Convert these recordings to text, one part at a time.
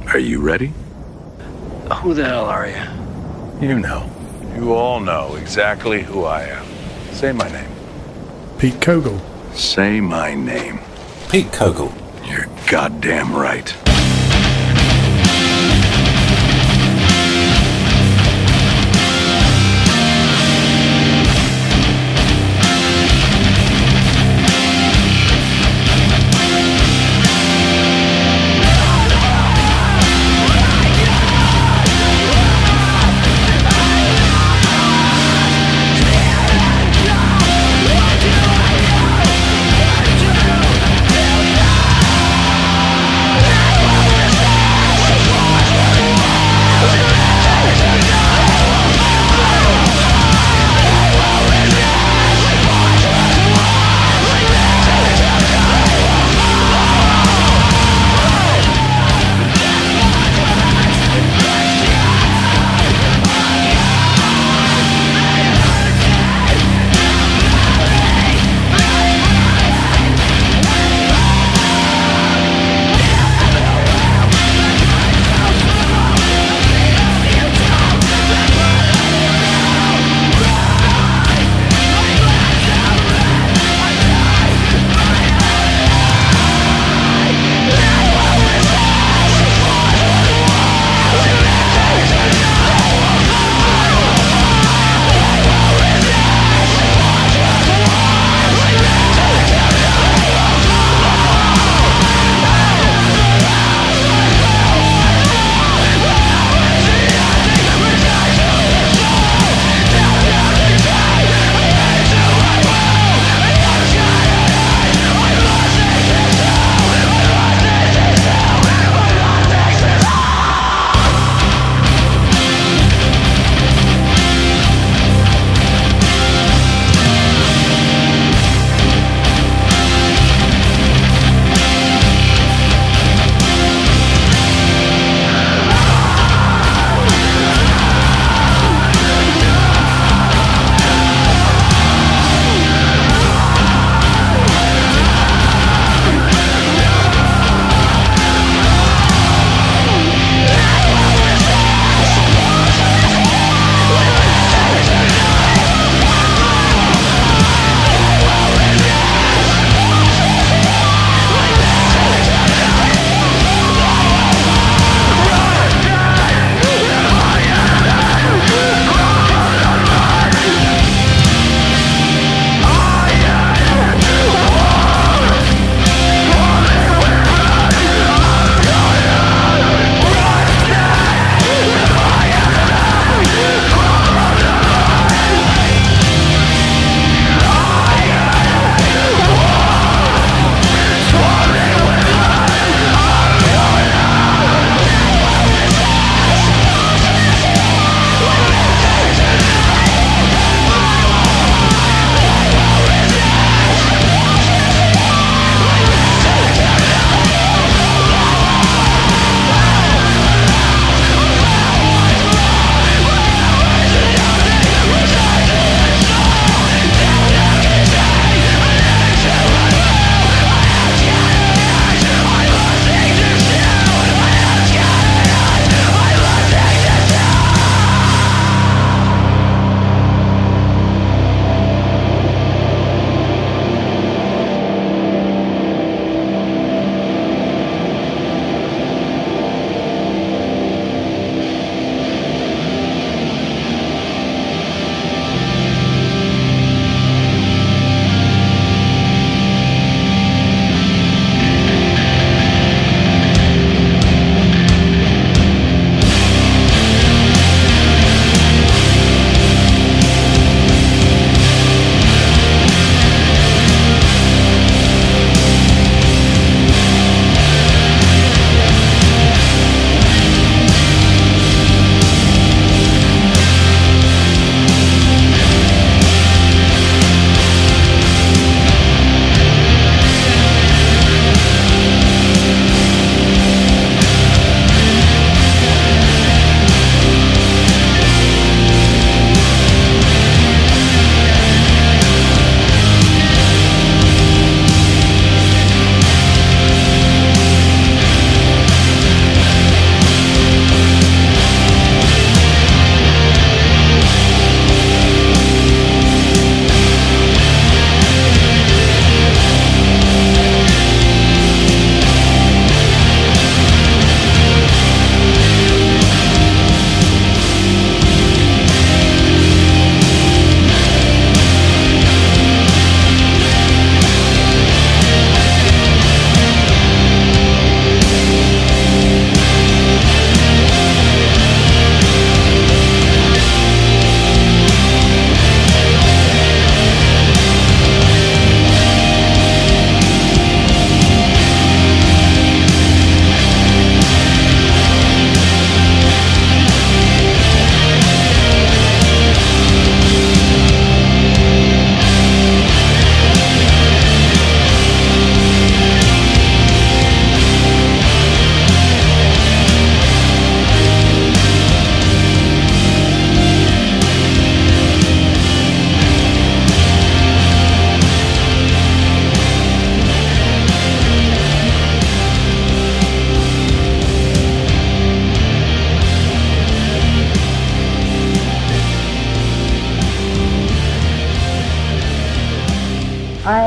Are you ready? Who the hell are you? You know. You all know exactly who I am. Say my name. Pete Kogel. Say my name. Pete Kogel. You're goddamn right.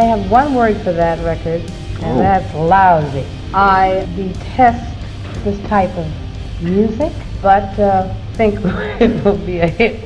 have one word for that record, and that's lousy. I detest this type of music, but think it will be a hit.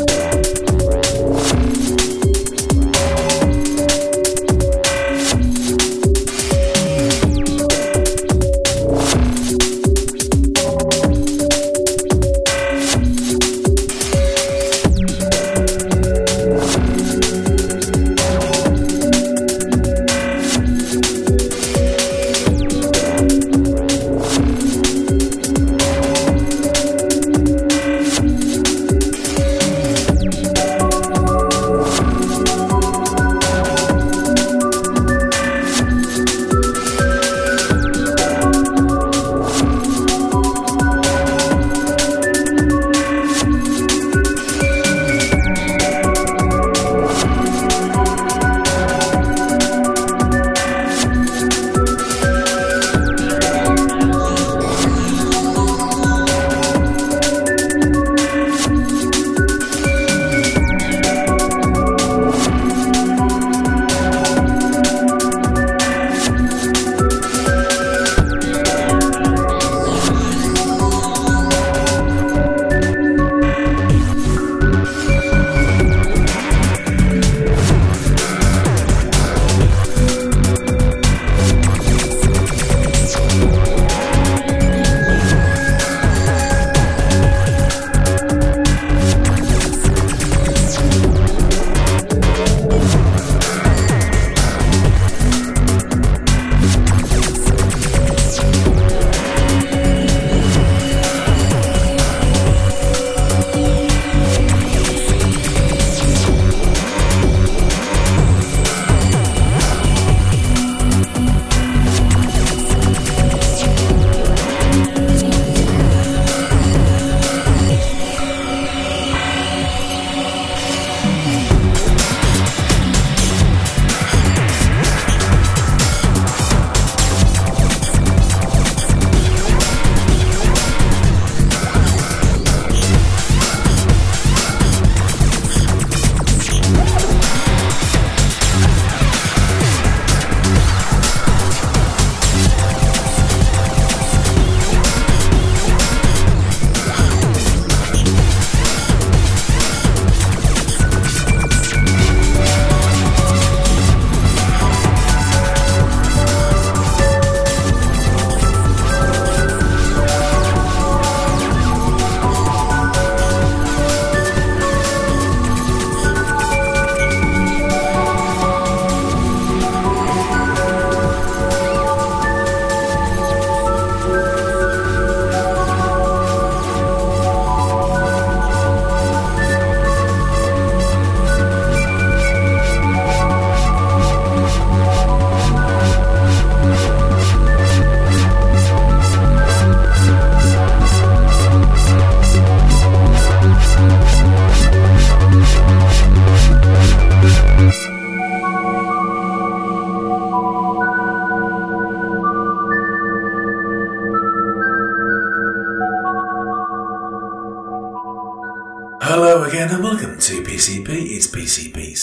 Hello again and welcome to PCP. It's PCP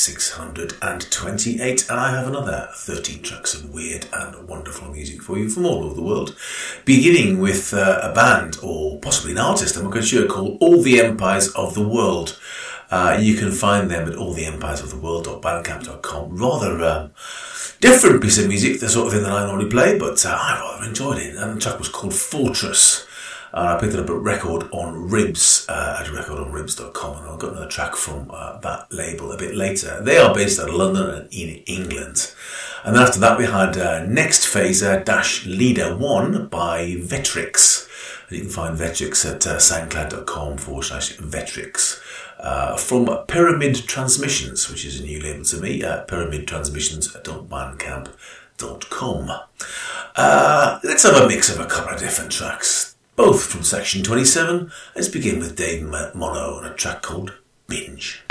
628 and I have another 13 tracks of weird and wonderful music for you from all over the world. Beginning with a band, or possibly an artist, I'm not quite sure, called All the Empires of the World. You can find them at alltheempiresoftheworld.bandcamp.com. Rather different piece of music, the sort of thing that I normally play, but I rather enjoyed it. And the track was called Fortress. I picked it up at Record on Ribs, at recordonribs.com, and I've got another track from that label a bit later. They are based out of London and in England. And then after that we had Next Phaser - Leader 1 by Vetrix. And you can find Vetrix at soundcloud.com/Vetrix. From Pyramid Transmissions, which is a new label to me, pyramidtransmissions.bandcamp.com. Let's have a mix of a couple of different tracks, both from Section 27. Let's begin with Dave Mono and a track called Binge.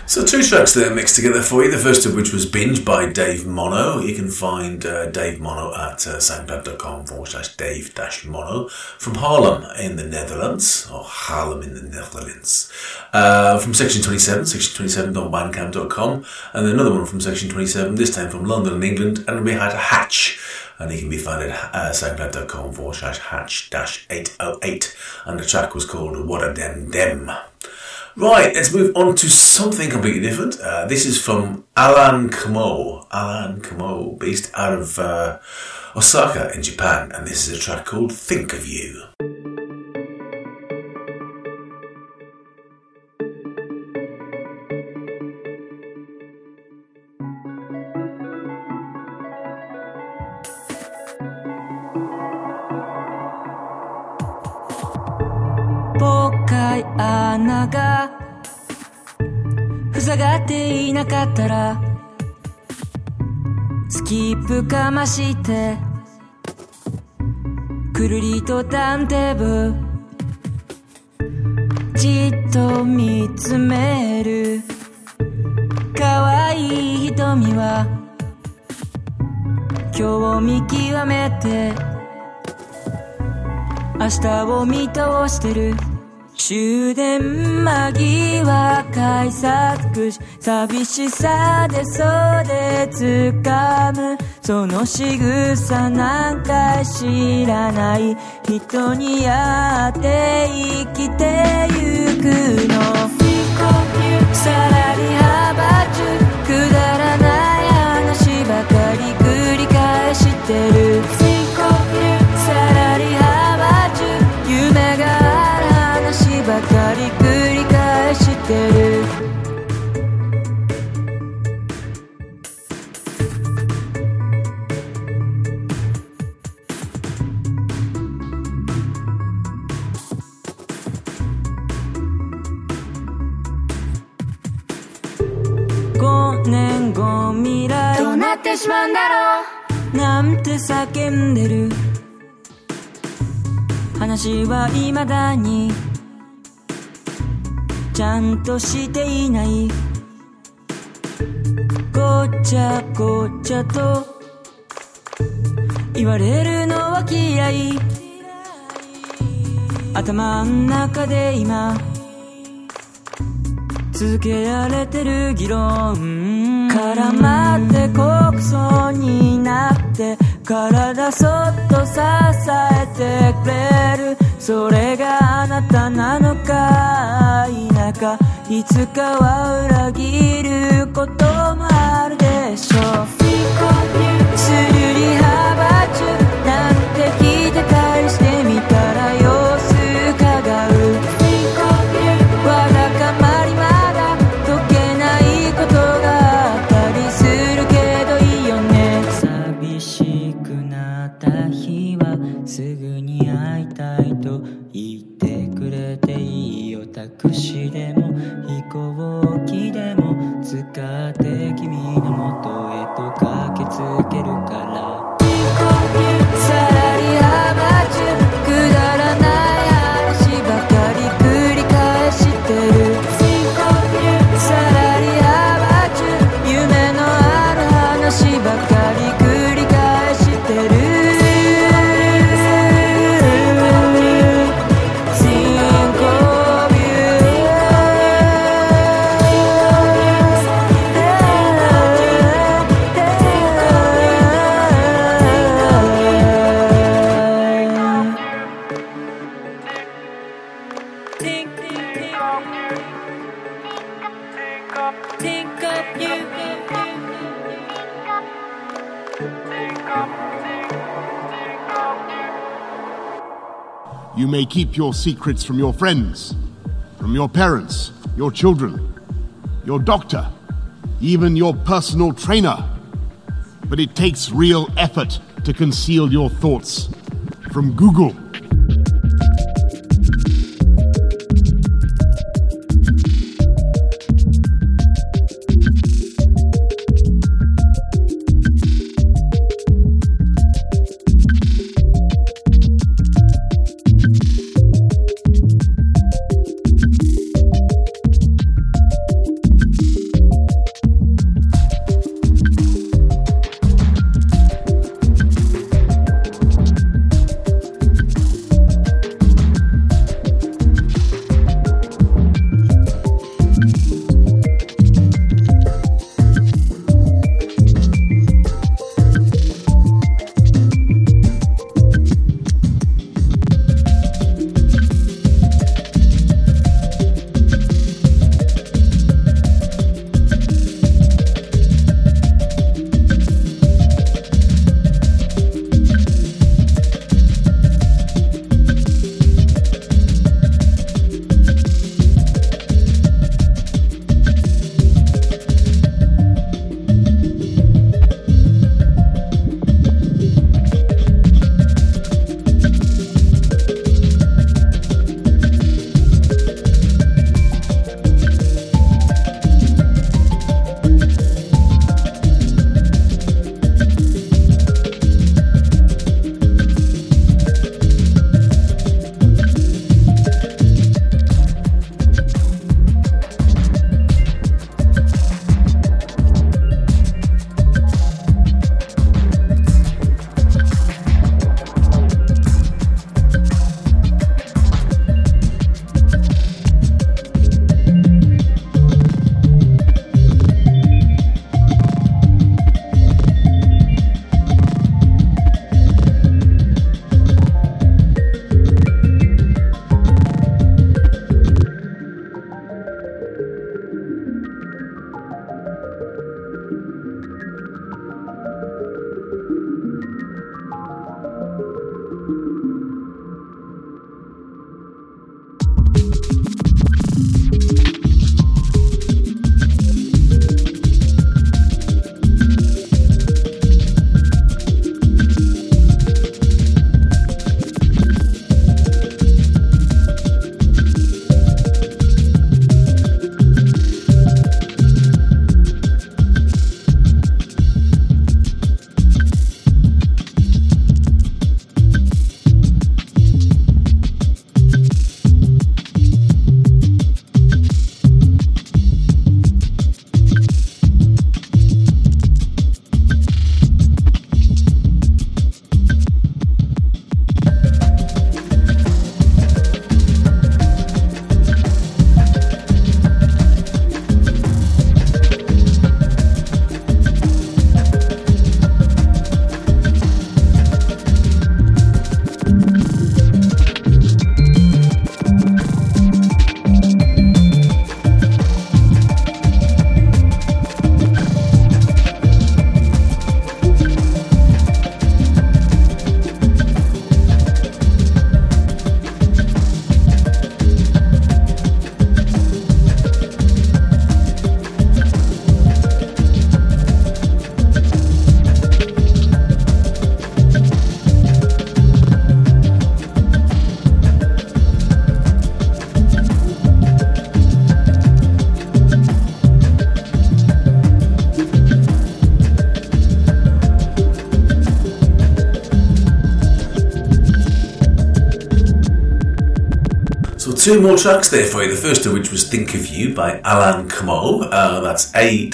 So 2 tracks there mixed together for you. The first of which was Binge by Dave Mono. You can find Dave Mono at soundcloud.com/Dave-Mono from Haarlem in the Netherlands, or Haarlem in the Netherlands. From Section 27, section27.bandcamp.com, and another one from Section 27, this time from London and England, and we had Hatch. And he can be found at soundcloud.com/hatch-808, and the track was called What a Dem Dem. Right, let's move on to something completely different. This is from Alan Kamo, based out of Osaka in Japan, and this is a track called Think of You. 穴が塞がっていなかったらスキップかましてくるりとターンテーブルじっと見つめる可愛い瞳は今日見極めて明日を見通してる終電間際改札口寂しさで袖掴むその仕草なんか知らない人に会って生きてゆくのさらり幅中くだらない話ばかり繰り返してるさらり幅中夢がある話ばかり繰り返してる5年後未来どうなってしまうんだろうなんて叫んでる話は未だにちゃんとしていないごちゃごちゃと言われるのは嫌い頭ん中で今続けられてる議論絡まって告訴になって体そっと支えてくれるそれがあなたなのか否かいつかは裏切ることもあるでしょうするり幅中なんて聞いて返してみたら様子伺うわだかまりまだ解けないことがあったりするけどいいよね寂しくなった日はすぐに会いたいと言ってくれていいよタクシーでも飛行機でも使って君の元へと駆けつけるからさらり幅中くだらない話ばかり繰り返してるさらり幅中夢のある話ばかり繰り返してる You may keep your secrets from your friends, from your parents, your children, your doctor, even your personal trainer. But it takes real effort to conceal your thoughts from Google. two more tracks there for you. The first of which was Think of You by Alan Cmo. That's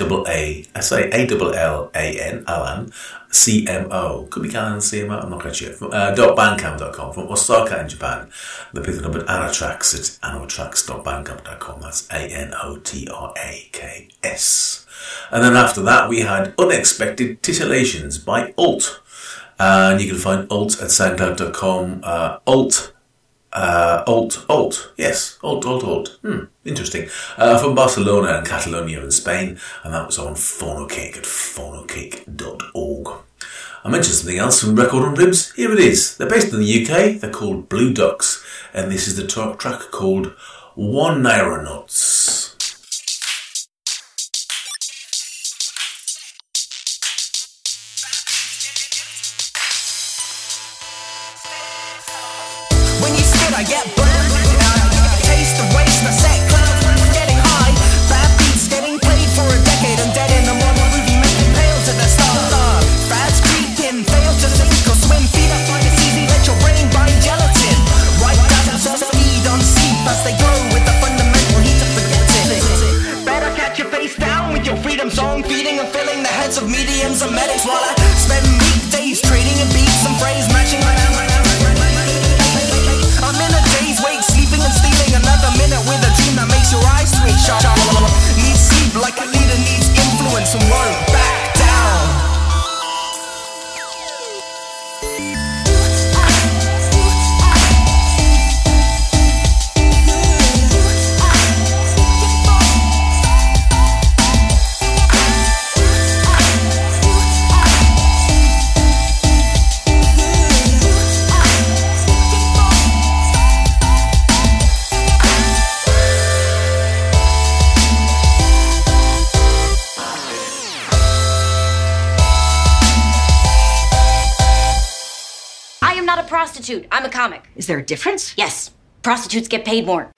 A-L-L-A-N, Alan, C-M-O. Could be Alan C-M-O, I'm not quite sure. .bandcamp.com from Osaka in Japan. They picked it up at Anotracks at anotracks.bandcamp.com. That's A-N-O-T-R-A-K-S. And then after that we had Unexpected Titillations by Alt. And you can find Alt at soundcloud.com. Alt. Interesting. From Barcelona and Catalonia in Spain, and that was on Phonocake at phonocake.org. I mentioned something else from Record on Ribs. Here it is. They're based in the UK. They're called Blue Ducks, and this is the track called One Naira Notes. I get burned, taste the waste, I set clouds when I'm getting high. Bad beats getting played for a decade and dead in a modern movie making pale to the start. Fads creeping, fail to sink or swim, feed up like it's easy, let your brain bind gelatin. White dazzles on speed on seep as they glow with the fundamental heat of forgetting. Better catch your face down with your freedom song, feeding and filling the heads of mediums and medics while I spend weekdays trading in beats and phrase matching my I'm in a day's wake, sleeping and stealing another minute with a dream that makes your eyes twitch. Needs sleep like a leader needs influence and won't back down. Prostitute. I'm a comic. Is there a difference? Yes. Prostitutes get paid more.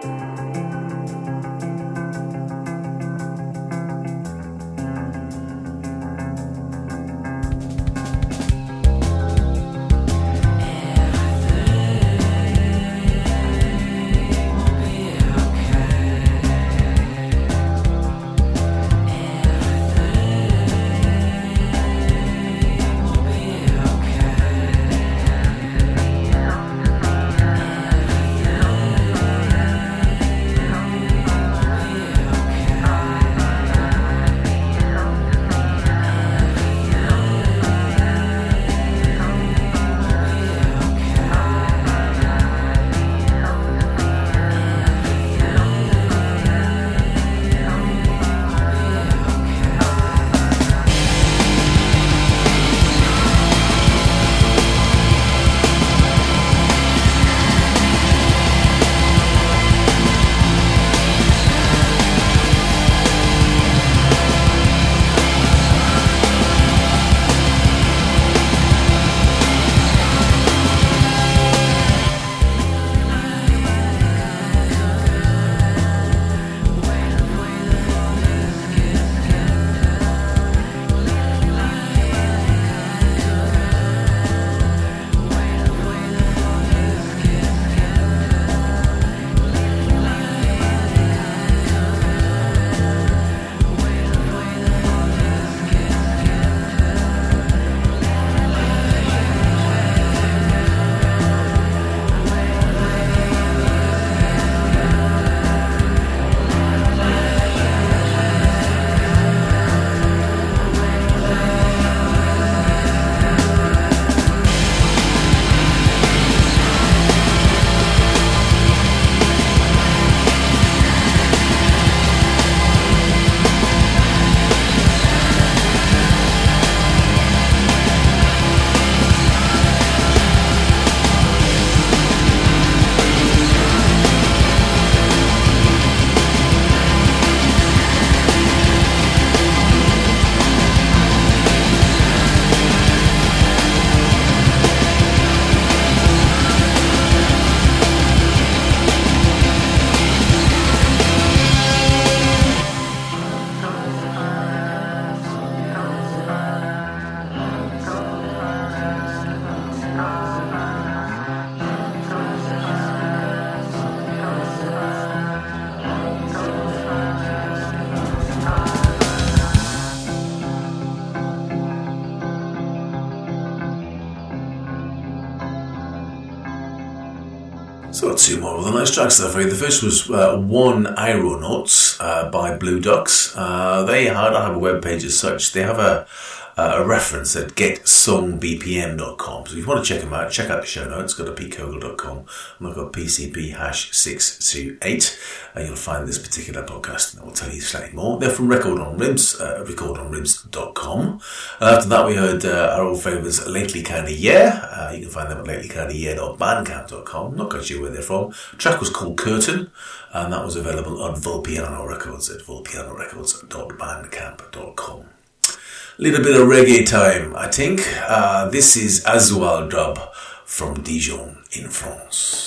So two more of the nice tracks there for you. The first was One Aeronauts by Blue Ducks. I have a webpage as such. They have a reference at getsongbpm.com. So if you want to check them out, check out the show notes. Go to petekogel.com and look up PCP #628 and you'll find this particular podcast and I will tell you slightly more. They're from Record on Ribs, recordonribs.com. After that we heard our old favourites Lately Kinda Yeah. You can find them at latelykindayeah.bandcamp.com. Not quite sure where they're from. The track was called Curtain and that was available on Volpiano Records at volpianorecords.bandcamp.com. Little bit of reggae time, I think. This is Azual Dub from Dijon in France.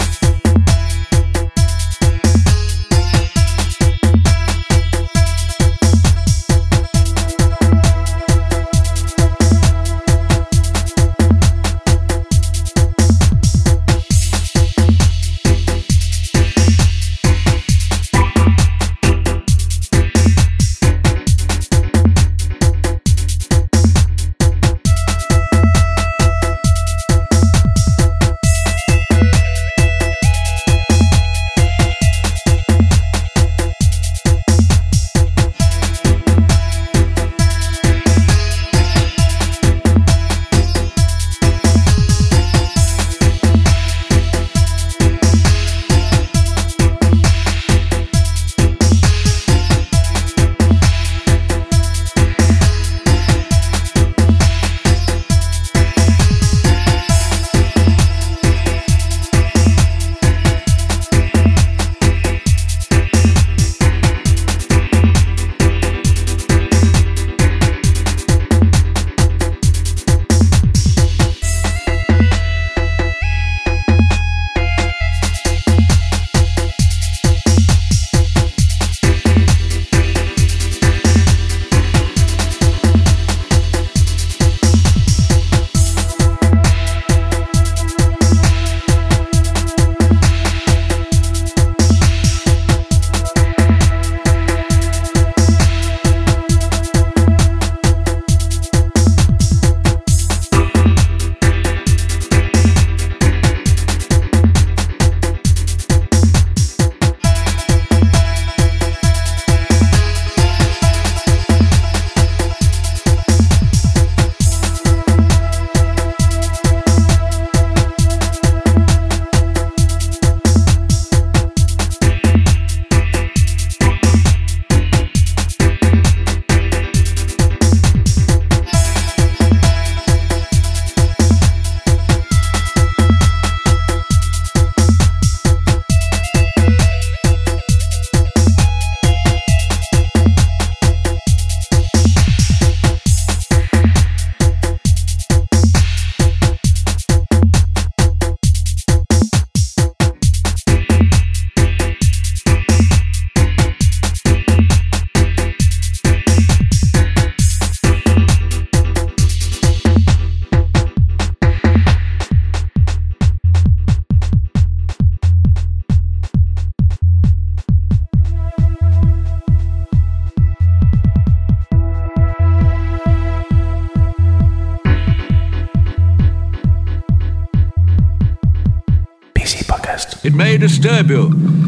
It may disturb you.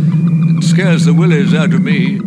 It scares the willies out of me.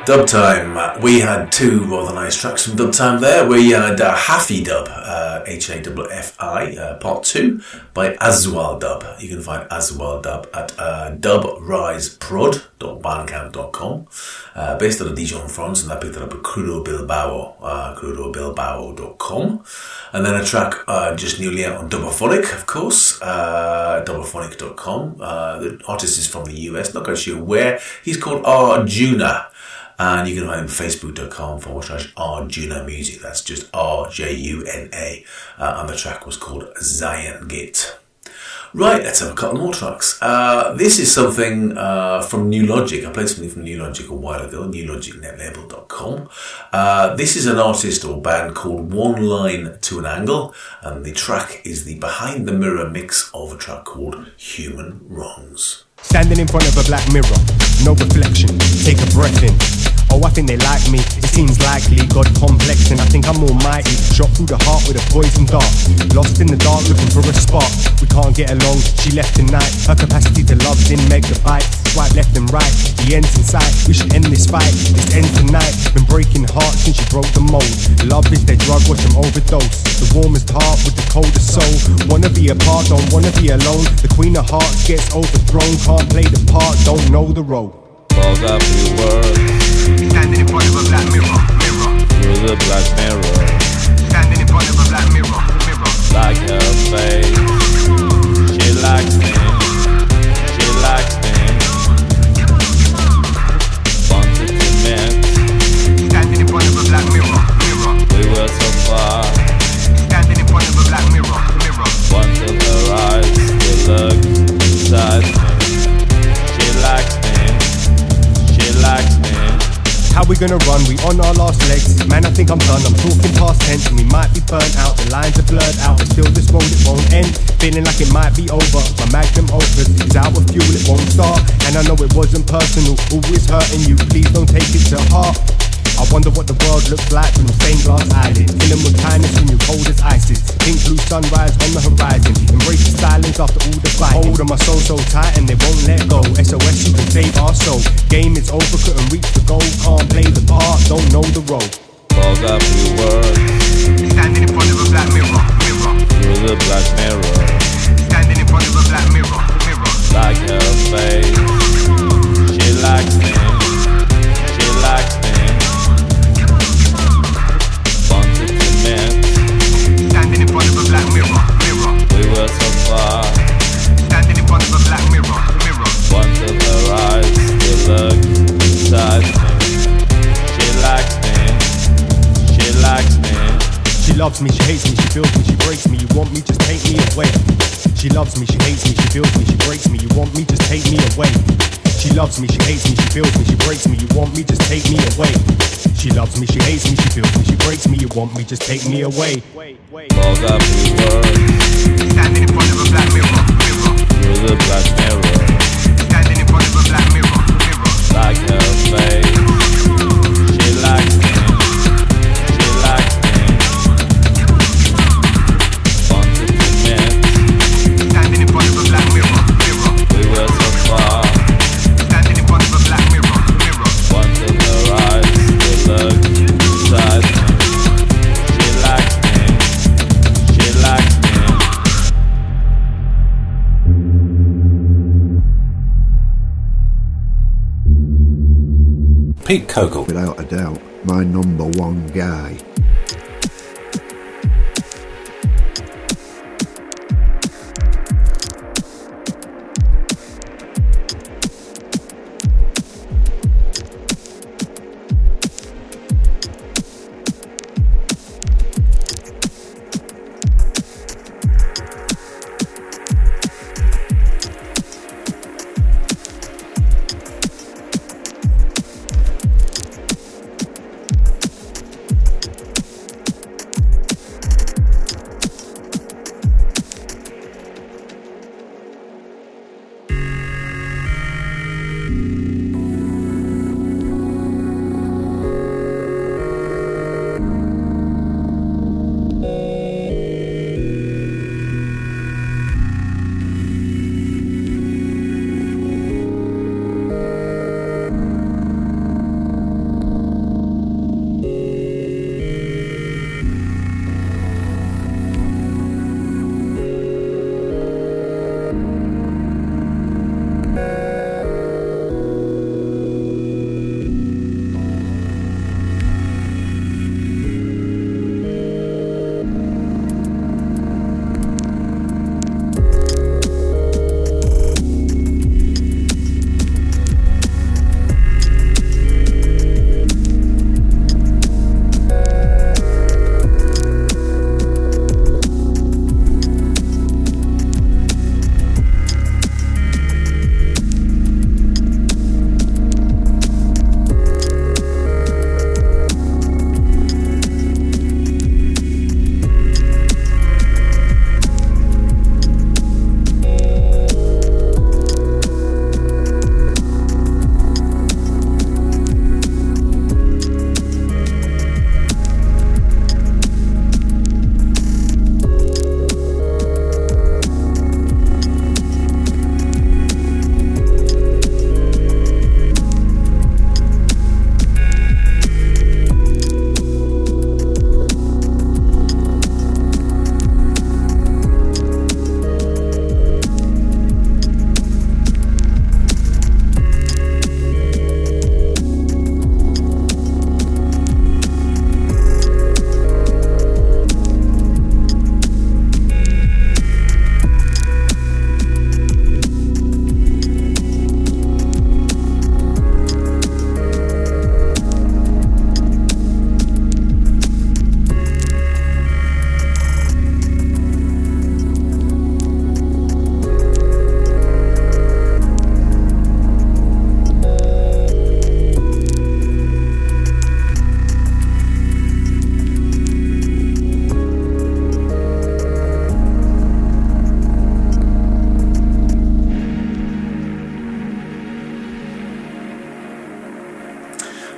Dub Time. We had two rather nice tracks from Dub Time there. We had Haffy Dub, Haffi, Part 2 by Azwal Dub. You can find Azwal Dub at dubriseprod.bandcamp.com. Based out of Dijon, France, and I picked it up at Crudo Bilbao, crudobilbao.com. And then a track just newly out on Dubophonic, of course, dubophonic.com. The artist is from the US, not quite sure where. He's called Arjuna. And you can find him facebook.com/Arjuna Music. That's just RJUNA. And the track was called Zion Gate. Right, let's have a couple more tracks. This is something from New Logic. I played something from New Logic a while ago, newlogicnetlabel.com. This is an artist or band called One Line to an Angle, and the track is the Behind the Mirror mix of a track called Human Wrongs. Standing in front of a black mirror, no reflection, take a breath in. Oh, I think they like me, it seems likely, God complex, and I think I'm almighty. Shot through the heart with a poison dart, lost in the dark looking for a spark. We can't get along, she left tonight. Her capacity to love's in megabytes. Swipe left and right, the end's in sight. We should end this fight, this ends tonight. Been breaking hearts since she broke the mold. Love is their drug, watch them overdose. The warmest heart with the coldest soul. Wanna be apart, don't wanna be alone. The queen of hearts gets overthrown. Can't play the part, don't know the role. Fog up your words. Standing in front of a black mirror, mirror. Through the black mirror. Standing in front of a black mirror, mirror. Like her face. She likes me. She likes me. Wanted to meet. Standing in front of a black mirror, mirror. We were so far. Standing in front of a black mirror, mirror. Wanted her eyes to look inside me. She likes me. She likes me. How we gonna run? We on our last legs. Man, I think I'm done. I'm talking past tense and we might be burnt out. The lines are blurred out, but still this road it won't end. Feeling like it might be over. My magnum opus is out of fuel, it won't start. And I know it wasn't personal, always hurting you. Please don't take it to heart. I wonder what the world looks like from the stained glass eyelids. Killing with kindness when you're cold as ISIS. Pink blue sunrise on the horizon. Embrace the silence after all the fight. Hold on my soul so tight and they won't let go. SOS, you can save our soul. Game is over, couldn't reach the goal. Can't play the part, don't know the role. Fog up your words. Standing in front of a black mirror, mirror. Through the black mirror. Standing in front of a black mirror, mirror. Like her face. She likes me. She likes me. Wanted to meet. Standing in front of a black mirror, mirror. We were so far. Standing in front of a black mirror, mirror. Wanted her eyes to look inside me. She likes me. She likes me. She loves me, she hates me, she feels me, she breaks me. You want me, just take me away. She loves me, she hates me, she feels me, she breaks me. You want me, just take me away. She loves me, she hates me, she feels me, she breaks me. You want me, just take me away. She loves me, she hates me, she feels me, she breaks me. You want me, just take me away. Fog up your words. Standing in front of a black mirror, mirror. Through the black mirror. Standing in front of a black mirror, mirror. Like her face. She likes me. She likes me. Wanted to meet. Standing in front of a black mirror, mirror. We were so far. Standing in front of a black mirror, mirror. Wanted her eyes to look inside me. She likes me. She likes me. Pete Kogel. Without a doubt, my number one guy.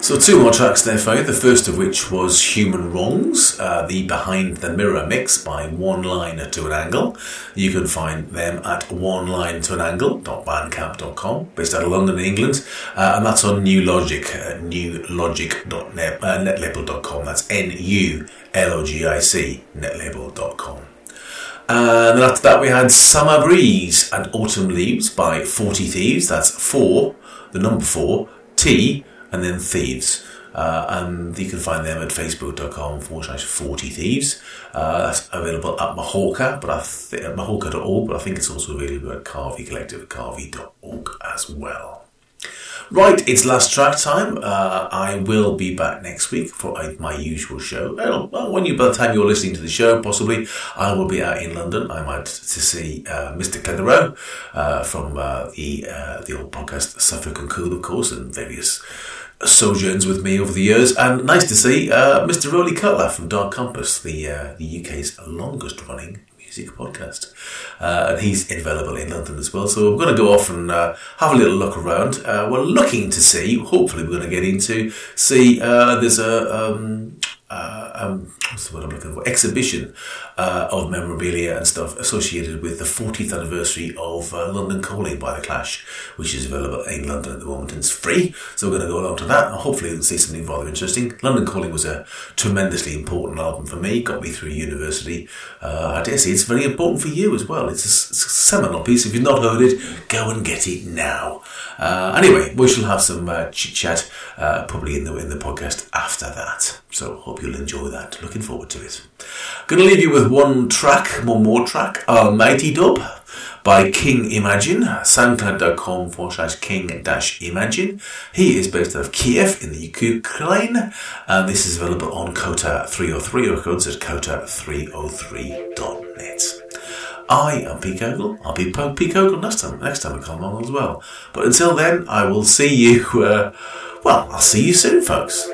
So 2 more tracks there for you, the first of which was Human Wrongs, the Behind the Mirror mix by One Line to an Angle. You can find them at onelinetoanangle.bandcamp.com, based out of London, England, and that's on New Logic, newlogic.net, netlabel.com, that's NULOGIC, netlabel.com. And after that we had Summer Breeze and Autumn Leaves by 40 Thieves, that's 4, the number 4, T, and then Thieves. And you can find them at facebook.com/40 Thieves. That's available at Mahorca, but at mahorca.org, but I think it's also available at Carvey Collective at carvey.org as well. Right, it's last track time. I will be back next week for my usual show. Well, by the time you're listening to the show, possibly, I will be out in London. I'm out to see Mr. Clitheroe from the old podcast Suffolk and Cool, of course, and various sojourns with me over the years. And nice to see Mr. Rolly Cutler from Dark Compass, the UK's longest running music podcast. And he's available in London as well. So we're going to go off and have a little look around. We're looking to see, hopefully we're going to get into, there's a what's the word I'm looking for? Exhibition of memorabilia and stuff associated with the 40th anniversary of London Calling by The Clash, which is available in London at the moment and it's free. So we're going to go along to that and hopefully we'll see something rather interesting. London Calling was a tremendously important album for me, got me through university. I dare say it's very important for you as well. It's a seminal piece. If you've not heard it, go and get it now. Anyway, we shall have some chit-chat probably in the podcast after that. So hope you'll enjoy that. Looking forward to it. Going to leave you with one more track, Almighty Dub by King Imagine, soundcloud.com/king-imagine. He is based out of Kiev in the Ukraine, and this is available on Kota 303 Records at kota303.net. I am Pete Ogle. I'll be Pete Ogle next time I come along as well. But until then, I will see you, I'll see you soon, folks.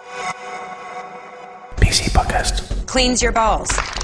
PC Podcast. Cleans your balls.